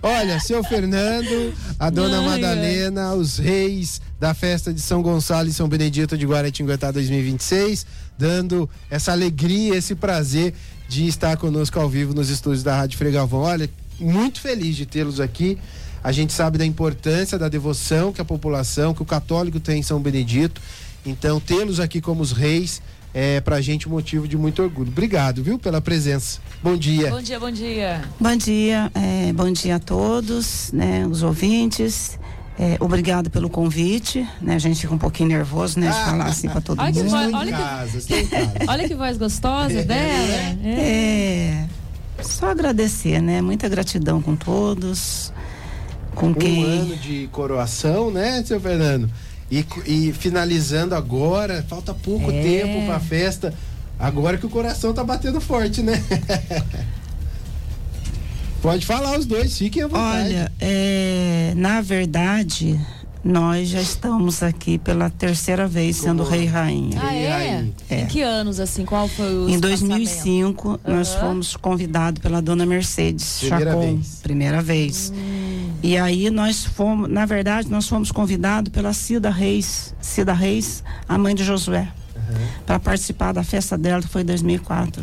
Olha, seu Fernando, a dona Madalena, os reis da festa de São Gonçalo e São Benedito de Guaratinguetá 2026, dando essa alegria, esse prazer de estar conosco ao vivo nos estúdios da Rádio Fregavão. Olha, muito feliz de tê-los aqui. A gente sabe da importância da devoção que a população, que o católico tem em São Benedito. Então, tê-los aqui como os reis é pra gente um motivo de muito orgulho. Obrigado, viu, pela presença. Bom dia. Bom dia, bom dia. Bom dia a todos, né, os ouvintes. Obrigado pelo convite, né? A gente fica um pouquinho nervoso, né, de falar assim para todo mundo. Olha que voz gostosa dela. Só agradecer, né? Muita gratidão com todos. Com um ano de coroação, né, seu Fernando? E finalizando agora, falta pouco tempo pra festa, agora que o coração tá batendo forte, né? Pode falar os dois, fiquem à vontade. Olha, na verdade, nós já estamos aqui pela terceira vez sendo rei e rainha. Em que anos, assim, qual foi o Em 2005, nós fomos convidados pela dona Mercedes Chacon, primeira vez. E aí nós fomos, na verdade, nós fomos convidados pela Cida Reis, a mãe de Josué, para participar da festa dela, que foi em 2004.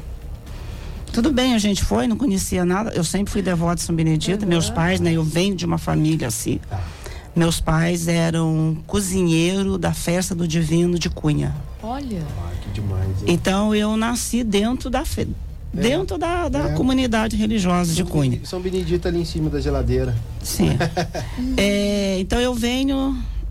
Tudo bem, a gente foi, não conhecia nada, eu sempre fui devota de São Benedito, meus pais, né, eu venho de uma família assim. Meus pais eram cozinheiro da festa do Divino de Cunha. Olha. Que demais. Hein? Então eu nasci dentro da comunidade religiosa de Cunha. São Benedito ali em cima da geladeira. Sim. Então eu venho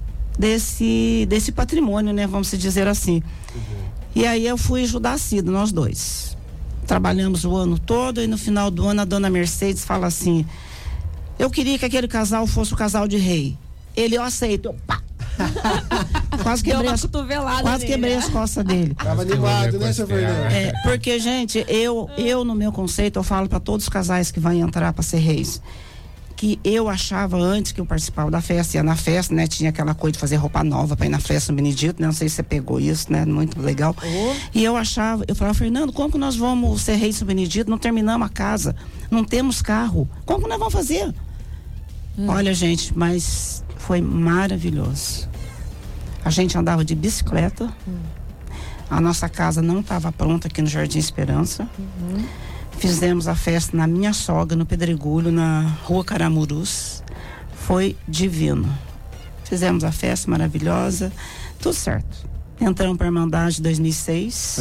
desse patrimônio, né? Vamos dizer assim. E aí eu fui ajudar a Cida, nós dois. Trabalhamos o ano todo e no final do ano a dona Mercedes fala assim: eu queria que aquele casal fosse o casal de rei. Eu aceito. Pá! Quase quebrei as costas dele. Tava animado, né, seu Fernando? Porque, gente, eu no meu conceito, eu falo para todos os casais que vão entrar para ser reis, que eu achava antes que eu participava da festa, ia na festa, né, tinha aquela coisa de fazer roupa nova para ir na festa no Benedito, né, não sei se você pegou isso, né, muito legal. E eu falava, Fernando, como que nós vamos ser reis no Benedito? Não terminamos a casa, não temos carro, como que nós vamos fazer? Olha, gente, mas foi maravilhoso. A gente andava de bicicleta. A nossa casa não estava pronta aqui no Jardim Esperança. Fizemos a festa na minha sogra, no Pedregulho, na Rua Caramurus. Foi divino. Fizemos a festa maravilhosa, tudo certo. Entramos para a Irmandade em 2006.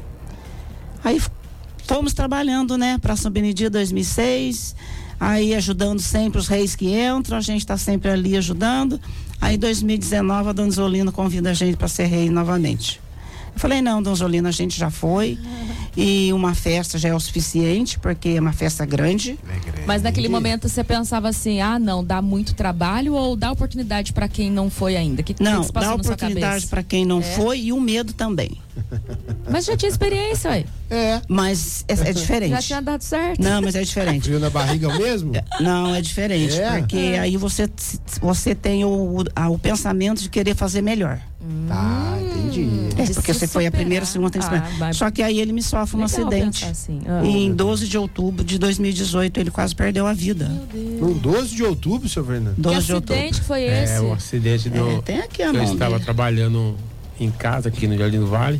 Aí fomos trabalhando, né, para São Benedito 2006. Aí ajudando sempre os reis que entram, a gente está sempre ali ajudando. Aí em 2019 a dona Zolina convida a gente para ser rei novamente. Eu falei, não, dona Zolina, a gente já foi e uma festa já é o suficiente, porque é uma festa grande. Mas naquele momento você pensava assim, não, dá muito trabalho ou dá oportunidade para quem não foi ainda? Não, dá oportunidade para quem não foi e o medo também. Mas já tinha experiência, ué. Mas é diferente. Já tinha dado certo. Não, mas é diferente. Frio na barriga mesmo? Não, é diferente, porque aí você tem o pensamento de querer fazer melhor. Tá, entendi. Porque você foi a primeira, segunda, terceira. Só que aí ele me sofre um acidente. Assim. E em 12 de outubro de 2018 ele quase perdeu a vida. No 12 de outubro, seu Fernando? 12 de outubro. Que acidente foi esse? O acidente do... Tem aqui a mão. Eu estava trabalhando em casa aqui no Jardim do Vale.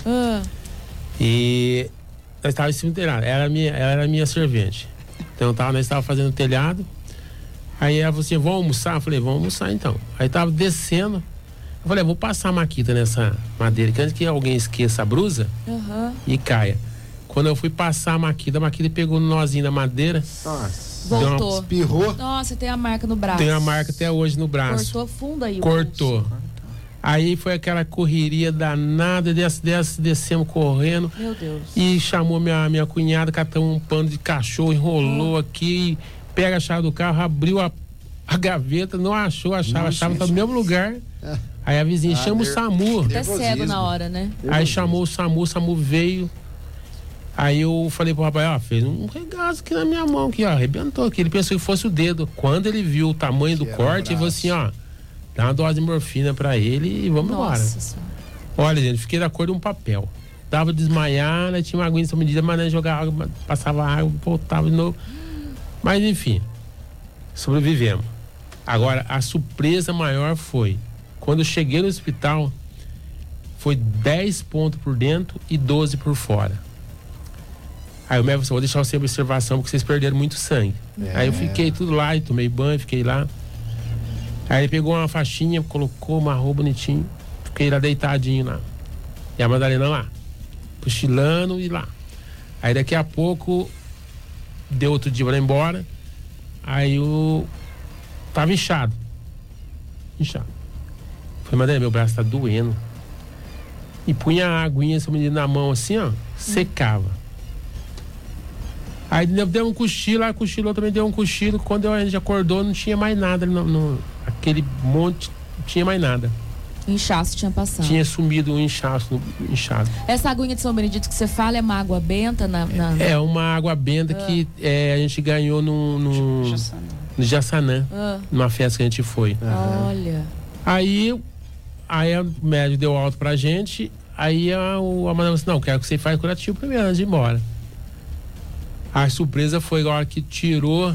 E nós estávamos em cima do telhado. Ela era minha servente. Então nós estávamos fazendo telhado. Aí ela falou assim, vamos almoçar? Eu falei, vamos almoçar então. Aí estava descendo. Eu falei, vou passar a maquita nessa madeira, que antes que alguém esqueça a brusa e caia. Quando eu fui passar a maquita pegou no nozinho da madeira. Nossa. Voltou. Espirrou. Nossa, tem a marca no braço. Tem a marca até hoje no braço. Cortou fundo aí. Cortou. Aí foi aquela correria danada, descemos correndo. Meu Deus. E chamou minha cunhada, catou um pano de cachorro, enrolou aqui, pega a chave do carro, abriu a gaveta, não achou a chave, tá no mesmo lugar. Aí a vizinha chama o SAMU. Até cego na hora, né? Aí chamou o SAMU veio. Aí eu falei pro rapaz, fez um regaço aqui na minha mão, aqui, arrebentou aqui. Ele pensou que fosse o dedo. Quando ele viu o tamanho do corte, ele falou assim, dá uma dose de morfina pra ele e vamos embora. Olha, gente, fiquei da cor de um papel. Tava desmaiando, tinha uma aguinha nessa medida, mas jogava água, passava água, voltava de novo. Mas enfim, sobrevivemos. Agora, a surpresa maior foi, quando eu cheguei no hospital, foi 10 pontos por dentro e 12 por fora. Aí o médico falou, vou deixar você em observação porque vocês perderam muito sangue. Aí eu fiquei tudo lá, e tomei banho, fiquei lá. Aí ele pegou uma faixinha, colocou, amarrou bonitinho, fiquei lá deitadinho lá. E a Madalena lá, cochilando e lá. Aí daqui a pouco, deu outro dia pra ir embora, aí eu tava inchado. Falei, Madalena, meu braço tá doendo. E punha a aguinha, esse menino na mão assim, ó, secava. Aí deu um cochilo, aí cochilou, também deu um cochilo. Quando a gente acordou, não tinha mais nada. Aquele monte, não tinha mais nada. Inchaço tinha passado. Tinha sumido um inchaço. Essa aguinha de São Benedito que você fala é uma água benta? É uma água benta que a gente ganhou no Jaçanã, numa festa que a gente foi. Olha. Aí o médico deu alta pra gente. Aí a madame disse, não, quero que você faça curativo primeiro antes de ir embora. A surpresa foi a hora que tirou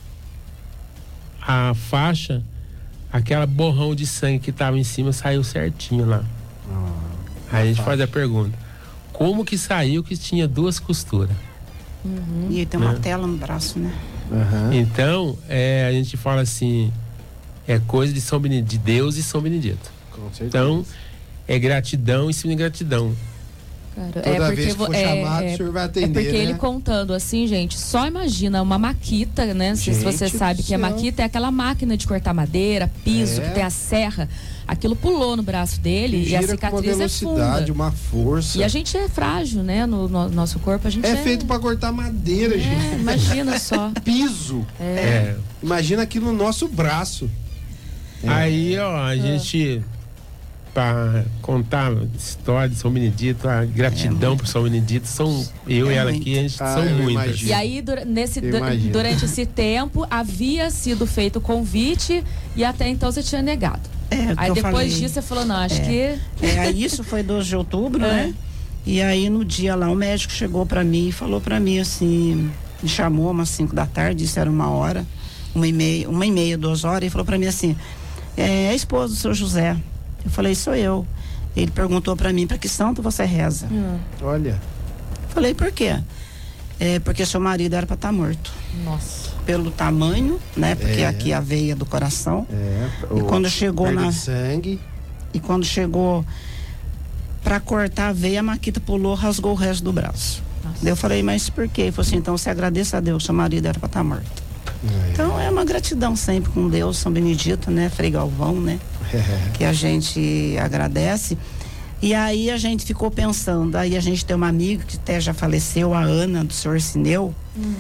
a faixa, aquela borrão de sangue que estava em cima saiu certinho lá. Aí a gente faz a pergunta, como que saiu que tinha 2 costuras? E tem uma tela no braço, né? Então, a gente fala assim, é coisa de São Benedito, de Deus e São Benedito. Com certeza. Então, é gratidão em cima de gratidão. Cara, Toda vez que for chamado, o senhor vai atender, porque né? ele contando assim, gente, só imagina uma maquita, né? Não sei se você sabe que a maquita é aquela máquina de cortar madeira, piso, que tem a serra. Aquilo pulou no braço dele e a cicatriz é funda. Uma força. E a gente é frágil, né? No nosso corpo, a gente é feito pra cortar madeira, gente. Imagina só. Piso. Imagina aquilo no nosso braço. Aí, ó, a gente... Para contar a história de São Benedito, a gratidão por São Benedito, são eu e ela aqui, a gente são muitas. Imagino. E aí, durante esse tempo, havia sido feito o convite e até então você tinha negado. Aí depois disso você falou, não, acho que... Aí isso foi 12 de outubro, né? E aí no dia lá, o médico chegou pra mim e falou pra mim assim, me chamou umas 5 da tarde, isso era 1h, 1h30, 2 horas, e falou pra mim assim, é a esposa do seu José. Eu falei, sou eu. Ele perguntou pra mim, pra que santo você reza? Olha. Falei, por quê? Porque seu marido era pra estar morto. Nossa. Pelo tamanho, né? Porque aqui a veia do coração. E quando chegou sangue. E quando chegou pra cortar a veia, a maquita pulou, rasgou o resto do braço. Daí eu falei, mas por quê? Ele falou assim, então você agradeça a Deus, seu marido era pra estar morto. Então é uma gratidão sempre com Deus, São Benedito, né? Frei Galvão, né? Que a gente agradece. E aí a gente ficou pensando, aí a gente tem uma amiga que até já faleceu, a Ana, do senhor Sineu.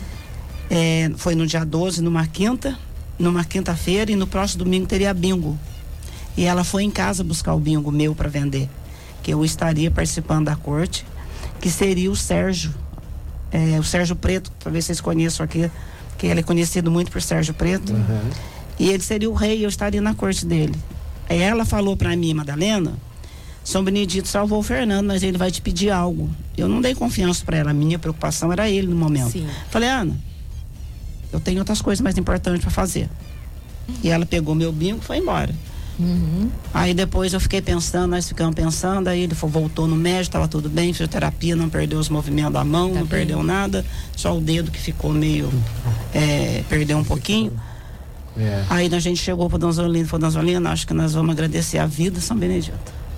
Foi no dia 12, numa quinta-feira, e no próximo domingo teria bingo. E ela foi em casa buscar o bingo meu para vender, que eu estaria participando da corte, que seria o Sérgio Preto, talvez vocês conheçam aqui, que ele é conhecido muito por Sérgio Preto. E ele seria o rei, eu estaria na corte dele. Aí ela falou pra mim, Madalena, São Benedito salvou o Fernando, mas ele vai te pedir algo. Eu não dei confiança pra ela, a minha preocupação era ele no momento. Sim. Falei, Ana, eu tenho outras coisas mais importantes pra fazer. E ela pegou meu bingo e foi embora. Aí depois eu fiquei pensando, nós ficamos pensando, aí ele voltou no médico, tava tudo bem, fisioterapia, não perdeu os movimentos da mão, não perdeu nada, só o dedo que ficou meio, perdeu um pouquinho. Aí a gente chegou para Dona Zolina e falou, Dona Zolina, acho que nós vamos agradecer a vida São Benedito.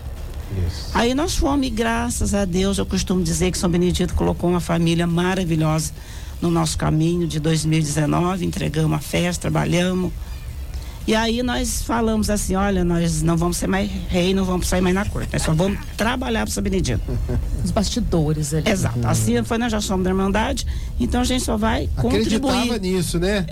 Aí nós fomos, e graças a Deus, eu costumo dizer que São Benedito colocou uma família maravilhosa no nosso caminho de 2019, entregamos a festa, trabalhamos. E aí nós falamos assim, olha, nós não vamos ser mais rei, não vamos sair mais na corte, nós só vamos trabalhar para São Benedito. Os bastidores ali. Exato, assim foi, nós já somos da Irmandade, então a gente só vai contribuir. Acreditava nisso, né?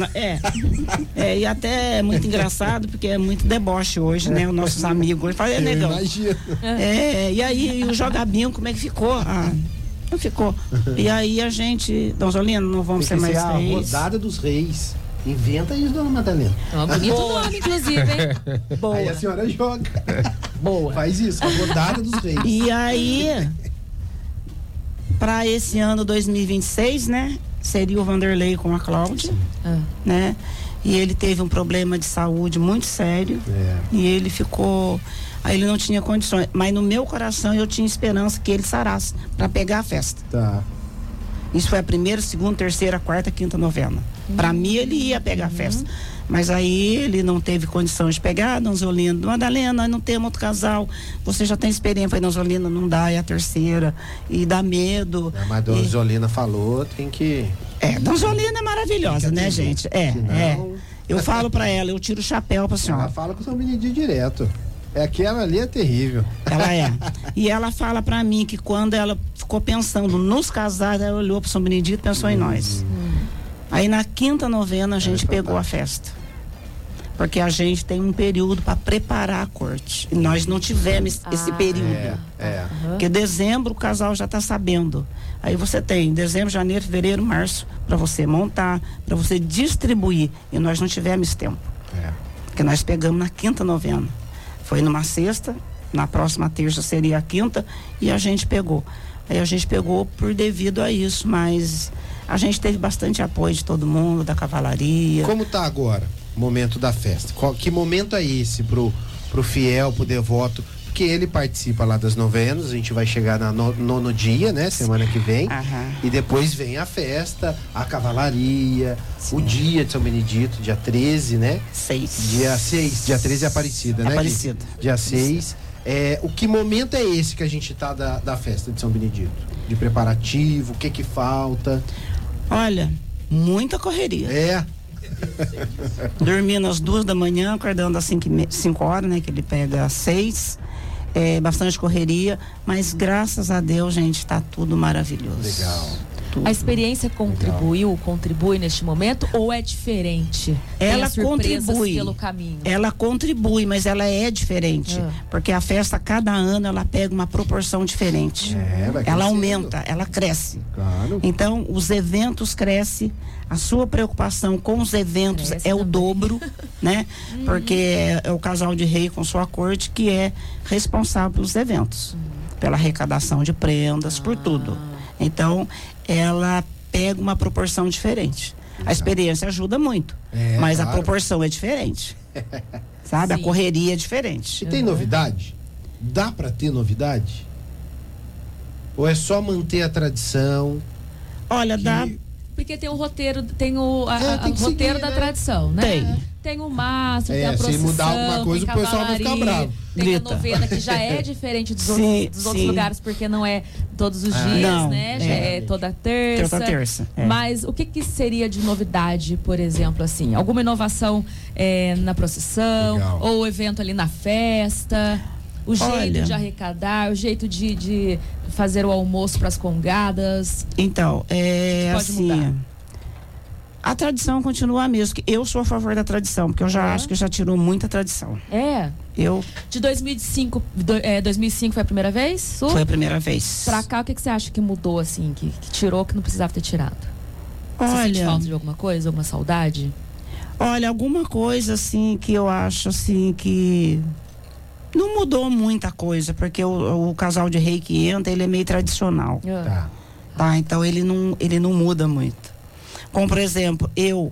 E até é muito engraçado, porque é muito deboche hoje, né? Os nossos amigos hoje falam, negão. Imagina. E aí o joga bingo, como é que ficou? Não ficou. E aí a gente, Dona Zolina, não vamos ser mais reis. A rodada dos reis. Inventa isso, Dona Madalena. Bonito nome, inclusive, hein? Boa. Aí a senhora joga. Boa. Faz isso, a rodada dos reis. E aí, para esse ano 2026, né? Seria o Vanderlei com a Cláudia, né? e ele teve um problema de saúde muito sério, e ele ficou, aí ele não tinha condições, mas no meu coração eu tinha esperança que ele sarasse para pegar a festa. Tá. Isso foi a primeira, segunda, terceira, quarta, quinta novena. Para mim ele ia pegar a festa. Mas aí ele não teve condições de pegar. Donzolina, Madalena, nós não temos outro casal. Você já tem experiência. Falei, Donzolina, não dá, é a terceira. E dá medo. Mas a Donzolina falou, tem que. Donzolina é maravilhosa, né, gente? Eu falo para ela, eu tiro o chapéu pra senhora. Ela fala com o São Benedito direto. Aquela ali é terrível. Ela é. E ela fala pra mim que quando ela ficou pensando nos casais, ela olhou pro São Benedito e pensou em nós. Aí na quinta novena a gente pegou a festa. Porque a gente tem um período para preparar a corte. E nós não tivemos esse período. Porque dezembro o casal já tá sabendo. Aí você tem dezembro, janeiro, fevereiro, março, para você montar, para você distribuir. E nós não tivemos tempo. Porque nós pegamos na quinta novena. Foi numa sexta, na próxima terça seria a quinta, e a gente pegou. Aí a gente pegou por devido a isso, mas a gente teve bastante apoio de todo mundo, da cavalaria. Como tá agora o momento da festa? Que momento é esse pro fiel, pro devoto? Porque ele participa lá das novenas, a gente vai chegar no nono dia, né? Semana que vem. E depois vem a festa, a cavalaria, o dia de São Benedito, dia 13, né? Dia 6, dia 13 é Aparecida, né? Aparecida. Dia 6. O que momento é esse que a gente tá da festa de São Benedito? De preparativo, o que falta? Olha, muita correria. Dormindo às 2 da manhã, acordando às 5 horas, né? Que ele pega às 6. Bastante correria, mas graças a Deus, gente, tá tudo maravilhoso. Legal. A experiência contribui neste momento ou é diferente? Ela contribui pelo caminho. Ela contribui, mas ela é diferente, porque a festa cada ano ela pega uma proporção diferente. Ela aumenta, ela cresce. Claro. Então os eventos crescem, a sua preocupação com os eventos cresce o dobro, né? Porque é o casal de rei com sua corte que é responsável pelos eventos, pela arrecadação de prendas, por tudo. Então ela pega uma proporção diferente. A experiência ajuda muito, mas a proporção é diferente. Sabe? Sim. A correria é diferente. E tem novidade? Dá para ter novidade? Ou é só manter a tradição? Olha, dá. Porque tem o roteiro, tem o roteiro da tradição, né? Tem o mastro, tem a procissão, se mudar alguma coisa, o pessoal vai ficar bravo. Tem a novena, que já é diferente dos outros lugares, porque não é todos os dias, né? Já é toda terça. Mas o que seria de novidade, por exemplo, assim? Alguma inovação na procissão? Legal. Ou o evento ali na festa? O jeito de arrecadar, o jeito de fazer o almoço para as congadas? Então, pode mudar. A tradição continua a mesma. Eu sou a favor da tradição, porque eu já acho que já tirou muita tradição. De 2005 foi a primeira vez? Foi a primeira vez. Pra cá, o que você acha que mudou, assim, que tirou, que não precisava ter tirado? Você sente falta de alguma coisa, alguma saudade? Olha, alguma coisa, assim, que eu acho, assim, que não mudou muita coisa, porque o casal de rei que entra, ele é meio tradicional. Tá, então ele não muda muito. Como, por exemplo,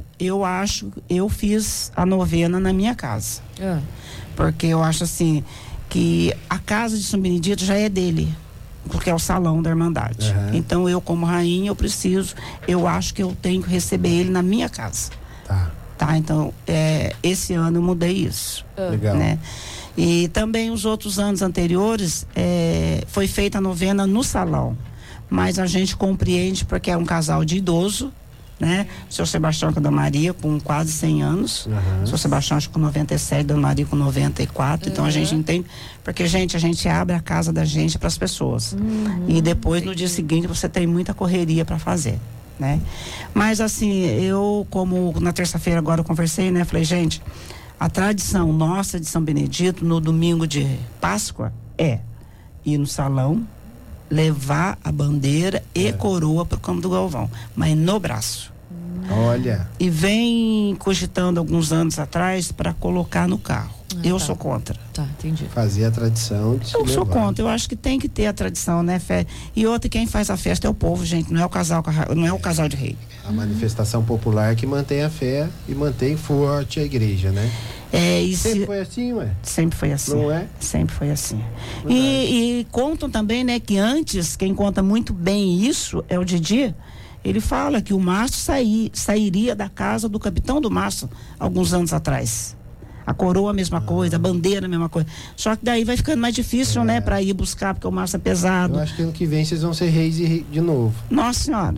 eu fiz a novena na minha casa. Porque eu acho assim, que a casa de São Benedito já é dele, porque é o salão da Irmandade. Então eu, como rainha, eu acho que eu tenho que receber ele na minha casa. Tá, então esse ano eu mudei isso. Legal. Né? E também os outros anos anteriores, foi feita a novena no salão. Mas a gente compreende porque é um casal de idoso, né? O senhor Sebastião com a Dona Maria com quase 100 anos. O senhor Sebastião acho que com 97, Dona Maria com 94. Então a gente entende, porque, gente, a gente abre a casa da gente para as pessoas. E depois, no dia seguinte, você tem muita correria para fazer, né? Mas assim, eu, como na terça-feira agora eu conversei, né? Falei, gente, a tradição nossa de São Benedito no domingo de Páscoa é ir no salão, levar a bandeira e coroa para o Campo do Galvão, mas no braço. Olha. E vem cogitando alguns anos atrás para colocar no carro. Eu sou contra. Tá, entendi. Fazer a tradição de se Eu sou levar. contra, eu acho que tem que ter a tradição, né, Fé? E outra, quem faz a festa é o povo, gente, não é o casal de rei. A manifestação popular que mantém a fé e mantém forte a igreja, né? Sempre foi assim, ué? Sempre foi assim. Não é? Sempre foi assim. E contam também, né, que antes, quem conta muito bem isso é o Didi. Ele fala que o mastro sairia da casa do capitão do mastro alguns anos atrás. A coroa a mesma coisa, a bandeira a mesma coisa. Só que daí vai ficando mais difícil, né, para ir buscar, porque o mastro é pesado. Eu acho que ano que vem vocês vão ser reis de novo. Nossa Senhora.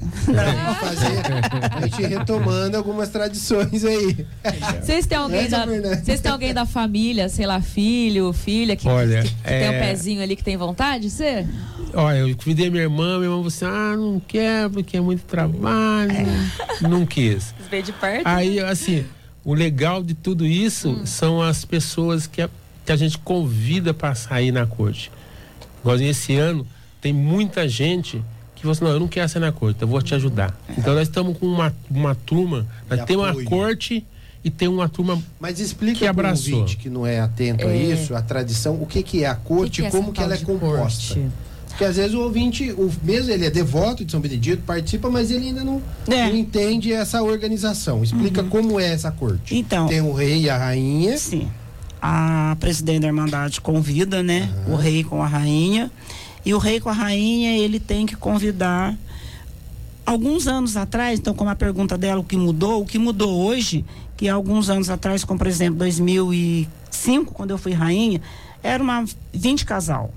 A gente retomando algumas tradições aí. Vocês têm alguém da família, sei lá, filho, filha, que tem um pezinho ali que tem vontade de ser? Olha, eu convidei minha irmã falou assim, não quer, porque é muito trabalho. Não quis. Vê de perto. Aí, assim, o legal de tudo isso são as pessoas que a gente convida para sair na corte. Igual esse ano, tem muita gente que falou assim, não, eu não quero sair na corte, eu vou te ajudar. Então nós estamos com uma turma, nós temos uma corte e tem uma turma. Mas explica que abraçou. Pro ouvinte que não é atento a isso, a tradição, o que é a corte e como que ela é composta. Corte? Porque às vezes o ouvinte, mesmo ele é devoto de São Benedito, participa, mas ele ainda não entende essa organização. Explica como é essa corte. Então, tem o rei e a rainha. Sim. A presidente da Irmandade convida, né? O rei com a rainha. E o rei com a rainha, ele tem que convidar. Alguns anos atrás, então, como a pergunta dela, o que mudou hoje, que alguns anos atrás, como por exemplo, 2005, quando eu fui rainha, era 20 casal.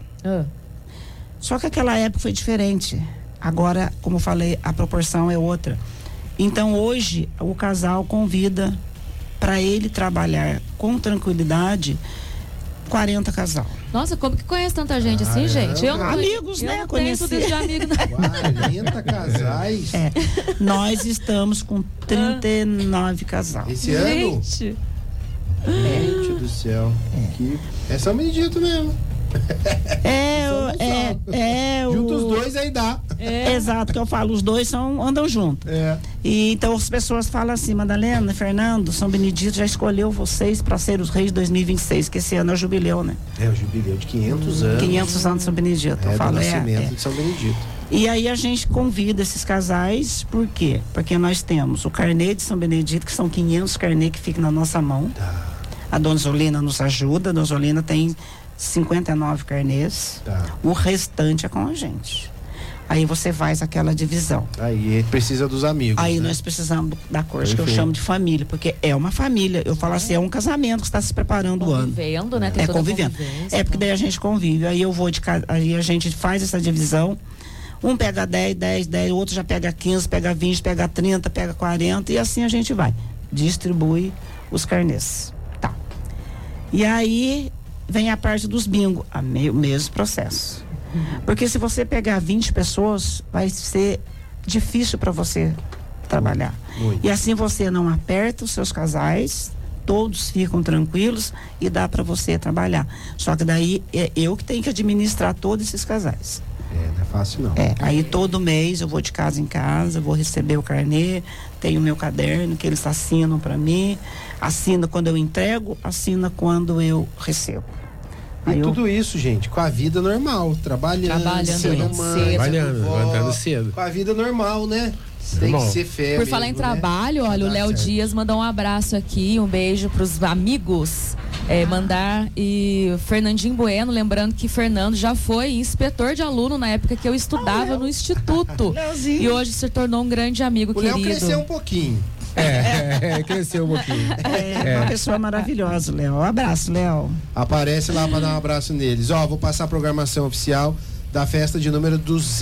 Só que aquela época foi diferente. Agora, como eu falei, a proporção é outra. Então, hoje, o casal convida para ele trabalhar com tranquilidade 40 casal. Nossa, como que conhece tanta gente assim, gente? Amigos, né? Eu conheço tudo de amigo. 40 casais. Nós estamos com 39 casal. Esse ano? Gente do céu. É São Benedito mesmo. Junto os dois aí dá. Exato, que eu falo, os dois andam juntos. E então as pessoas falam assim, Madalena, Fernando, São Benedito já escolheu vocês para ser os reis de 2026, que esse ano é o jubileu, né? É o jubileu de 500 anos. 500 anos de São Benedito. Eu falo, do nascimento de São Benedito. E aí a gente convida esses casais, por quê? Porque nós temos o carnê de São Benedito, que são 500 carnê que ficam na nossa mão. A Dona Zolina nos ajuda, a Dona Zolina tem 59 carnês, o restante é com a gente. Aí você faz aquela divisão. Aí precisa dos amigos. Aí nós precisamos da corte, que eu chamo de família, porque é uma família. Eu falo assim, é um casamento que está se preparando o ano. Convivendo, né? Convivendo. Porque daí a gente convive. Aí eu vou aí a gente faz essa divisão. Um pega 10, o outro já pega 15, pega 20, pega 30, pega 40 e assim a gente vai. Distribui os carnês. Tá. E aí vem a parte dos bingo, o mesmo processo. Porque se você pegar 20 pessoas, vai ser difícil para você trabalhar. Muito. E assim você não aperta os seus casais, todos ficam tranquilos e dá para você trabalhar. Só que daí é eu que tenho que administrar todos esses casais. Não é fácil não. Aí todo mês eu vou de casa em casa, vou receber o carnê, tenho o meu caderno que eles assinam para mim, assina quando eu entrego, assina quando eu recebo. E tudo isso, gente, com a vida normal, trabalhando cedo, levantando cedo. Com a vida normal, né? Tem que ser fé. Por falar em trabalho, olha, o Léo Dias mandou um abraço aqui, um beijo pros amigos. E Fernandinho Bueno, lembrando que Fernando já foi inspetor de aluno na época que eu estudava no instituto. E hoje se tornou um grande amigo querido. O Léo cresceu um pouquinho. Cresceu um pouquinho. Uma pessoa maravilhosa, Léo. Um abraço, Léo. Aparece lá para dar um abraço neles. Vou passar a programação oficial da festa de número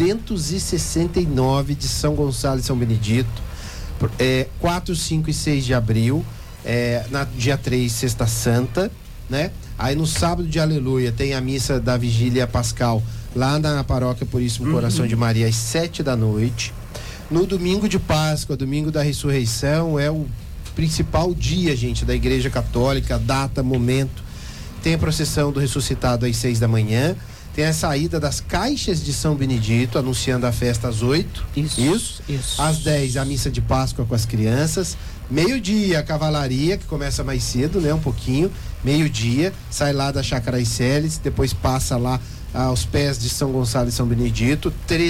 269 de São Gonçalo e São Benedito. 4, 5 e 6 de abril. Dia 3, Sexta Santa, né? Aí no sábado de Aleluia tem a missa da Vigília Pascal lá na Paróquia Puríssimo Coração de Maria às 7 da noite. No domingo de Páscoa, domingo da ressurreição, é o principal dia, gente, da Igreja Católica, data, momento. Tem a procissão do ressuscitado às 6 da manhã. tem a saída das caixas de São Benedito, anunciando a festa às 8. Isso. Às 10, a missa de Páscoa com as crianças. Meio-dia, a cavalaria, que começa mais cedo, né? Um pouquinho. Meio-dia, sai lá da Chácara Iceles, depois passa lá aos pés de São Gonçalo e São Benedito.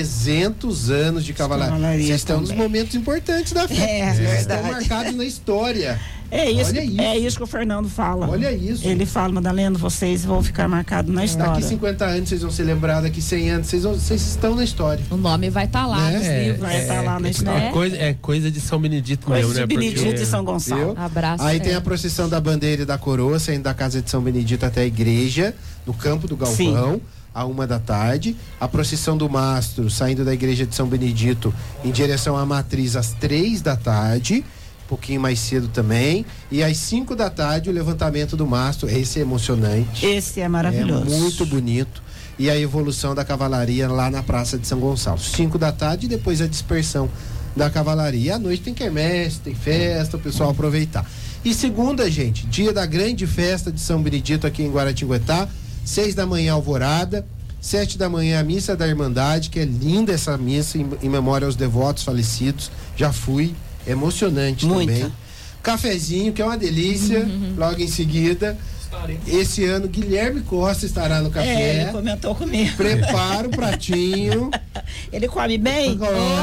300 anos de cavalaria. Vocês estão nos momentos importantes da festa. Estão marcados na história. É isso que o Fernando fala. Olha isso. Ele fala, Madalena, vocês vão ficar marcados na história. Daqui 50 anos vocês vão ser lembrados, daqui 100 anos vocês estão na história. O nome vai estar lá nos livros. Vai estar lá na história. Coisa de São Benedito mesmo, né? Coisa de Benedito e São Gonçalo. Abraço. Aí tem a procissão da bandeira e da coroa, saindo da casa de São Benedito até a igreja, no campo do Galvão. À 1h, a procissão do mastro saindo da igreja de São Benedito em direção à matriz às 3h, um pouquinho mais cedo também, e às 5h o levantamento do mastro. Esse é emocionante, esse é maravilhoso, é muito bonito, e a evolução da cavalaria lá na Praça de São Gonçalo, 5h e depois a dispersão da cavalaria. À noite tem quermesse, tem festa, o pessoal aproveitar. E segunda, gente, dia da grande festa de São Benedito aqui em Guaratinguetá, 6h alvorada, 7h a missa da Irmandade, que é linda essa missa em memória aos devotos falecidos. Já fui, emocionante muito. Também. Cafezinho, que é uma delícia, logo em seguida. Esse ano Guilherme Costa estará no café. Ele comentou comigo. Prepara o pratinho. Ele come bem?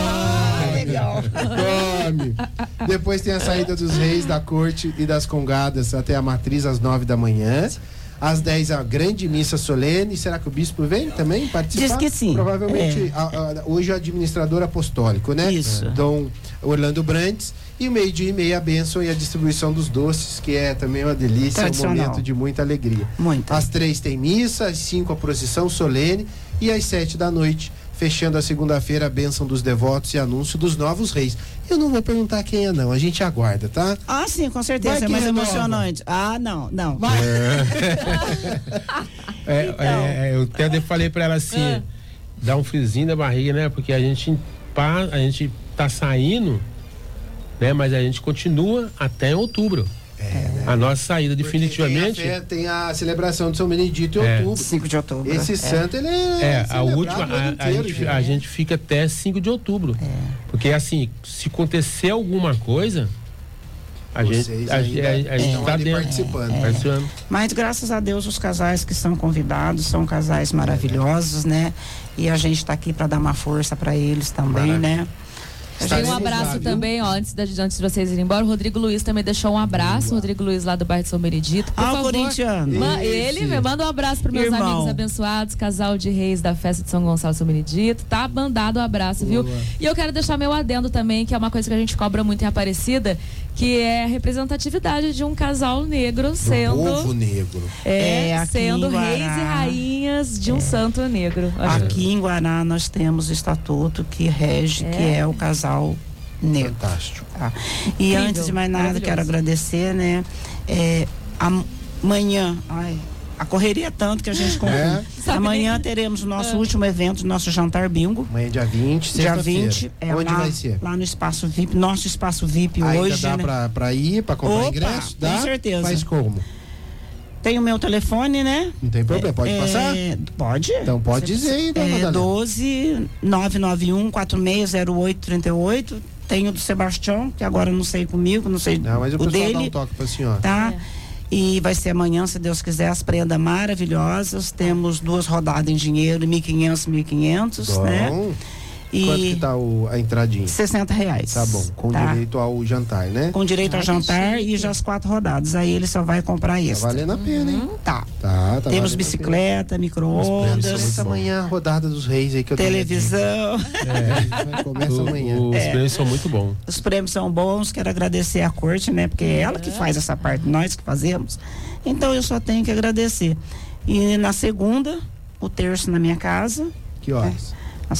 Legal. Come. Depois tem a saída dos reis, da corte e das congadas até a matriz às 9h. Às 10 a grande missa solene. Será que o bispo vem também participar? Diz que sim. Provavelmente hoje o administrador apostólico, né? Isso. Dom Orlando Brandes. E 12h30 a bênção e a distribuição dos doces, que é também uma delícia, um momento de muita alegria. Muito. Às 3 tem missa, às 5 a procissão solene e às 7h, fechando a segunda-feira, a bênção dos devotos e anúncio dos novos reis. Eu não vou perguntar quem é não, a gente aguarda, tá? Ah, sim, com certeza, é mais emocionante. Ah, não. Vai. Eu até falei pra ela assim, dá um friozinho na barriga, né? Porque a gente tá saindo, né? Mas a gente continua até outubro. Né? A nossa saída definitivamente. Tem a celebração de São Benedito em outubro. 5 de outubro. Esse santo, ele a última, a gente fica até 5 de outubro. Porque assim, se acontecer alguma coisa, a gente está participando. Mas graças a Deus os casais que são convidados são casais maravilhosos, né? E a gente está aqui para dar uma força para eles também, né? Tem um abraço também, antes de vocês irem embora, o Rodrigo Luiz também deixou um abraço, o Rodrigo Luiz lá do bairro de São Benedito. Por favor, corintiano. Ele manda um abraço para meus amigos abençoados, casal de reis da festa de São Gonçalo e São Benedito. Tá mandado um abraço, viu? E eu quero deixar meu adendo também, que é uma coisa que a gente cobra muito em Aparecida, que é a representatividade de um casal negro sendo povo negro. Sendo reis e rainhas de um santo negro. Aqui em Guará nós temos o estatuto que rege, que é o casal negro. Fantástico. E incrível, antes de mais nada, quero agradecer, né? Amanhã, a correria é tanto que a gente conclui. Amanhã teremos o nosso último evento, nosso jantar bingo. Amanhã dia 20, dia 20. Onde vai ser? Lá no Espaço VIP, nosso Espaço VIP hoje. Ainda dá pra ir, pra comprar ingresso? Dá? Com certeza. Mas como? Tem o meu telefone, né? Não tem problema, pode passar? Pode. Então pode dizer aí, Madalena. 12 991 460838. Tem o do Sebastião, que agora não sei comigo, não sei mas o pessoal dele. Dá um toque pra senhora. Tá? E vai ser amanhã, se Deus quiser, as prendas maravilhosas. Temos 2 rodadas em dinheiro, 1.500, 1.500, né? E quanto que tá a entradinha? R$60. Tá bom, com direito ao jantar, né? Com direito ao jantar e já as 4 rodadas. Aí ele só vai comprar isso. Tá valendo a pena, hein? Tá. Temos bicicleta, micro-ondas. Amanhã a rodada dos reis aí que eu televisão. Começa amanhã. Os prêmios são muito bons. Os prêmios são bons, quero agradecer a corte, né? Porque é ela que faz essa parte, nós que fazemos. Então eu só tenho que agradecer. E na segunda, o terço na minha casa. Que horas? Às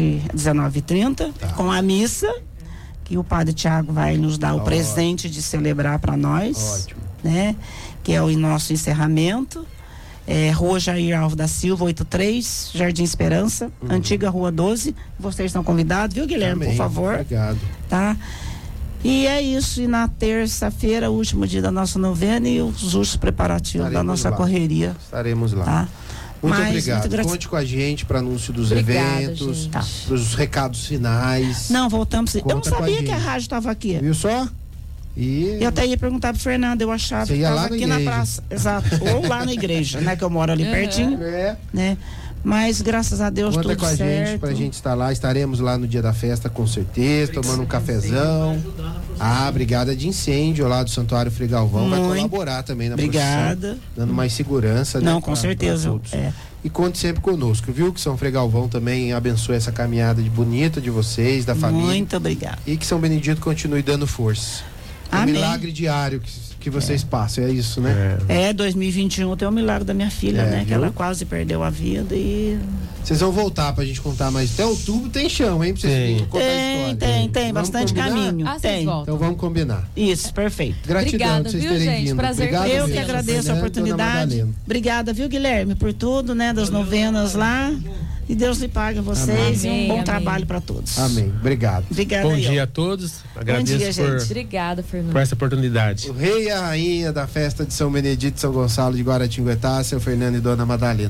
19h30, com a missa, que o padre Tiago vai nos dar o presente de celebrar para nós. Ótimo. Né? Que é o nosso encerramento. Rua Jair Alves da Silva, 83, Jardim Esperança, antiga Rua 12. Vocês estão convidados, viu, Guilherme? Por favor. Obrigado. Tá? E é isso. E na terça-feira, último dia da nossa novena e os últimos preparativos da nossa correria. Estaremos lá. Tá? Muito obrigado. Conte com a gente para anúncio dos eventos, os recados finais. Não, voltamos. Eu não sabia que a rádio estava aqui. Viu só? Eu até ia perguntar pro Fernando, eu achava que estava aqui na praça. Exato. Ou lá na igreja, né? Que eu moro ali pertinho. Né? Mas graças a Deus tudo certo. Conta com a gente pra gente estar lá. Estaremos lá no dia da festa com certeza, tomando um cafezão. A brigada de incêndio lá do Santuário Frei Galvão vai colaborar também na produção, dando mais segurança. Não, com certeza. E conte sempre conosco, viu? Que São Frei Galvão também abençoe essa caminhada bonita de vocês, da família. Muito obrigado. E que São Benedito continue dando força. Um milagre diário que vocês passam, é isso, né? 2021 tem o milagre da minha filha, né? Viu? Que ela quase perdeu a vida e... Vocês vão voltar pra gente contar mais. Até outubro tem chão, hein? Pra vocês contar a história. Tem bastante caminho. Tem. Então vamos combinar. Isso, perfeito. Gratidão por vocês terem vindo. Prazer. Obrigado, eu que agradeço a oportunidade. Obrigada, viu, Guilherme, por tudo, né? Das novenas lá. E Deus lhe pague a vocês. Amém. E um bom trabalho para todos. Amém. Obrigado. Bom dia a todos. Agradeço Obrigada, Fernando. por essa oportunidade. O rei e a rainha da festa de São Benedito e São Gonçalo de Guaratinguetá, seu Fernando e Dona Madalena.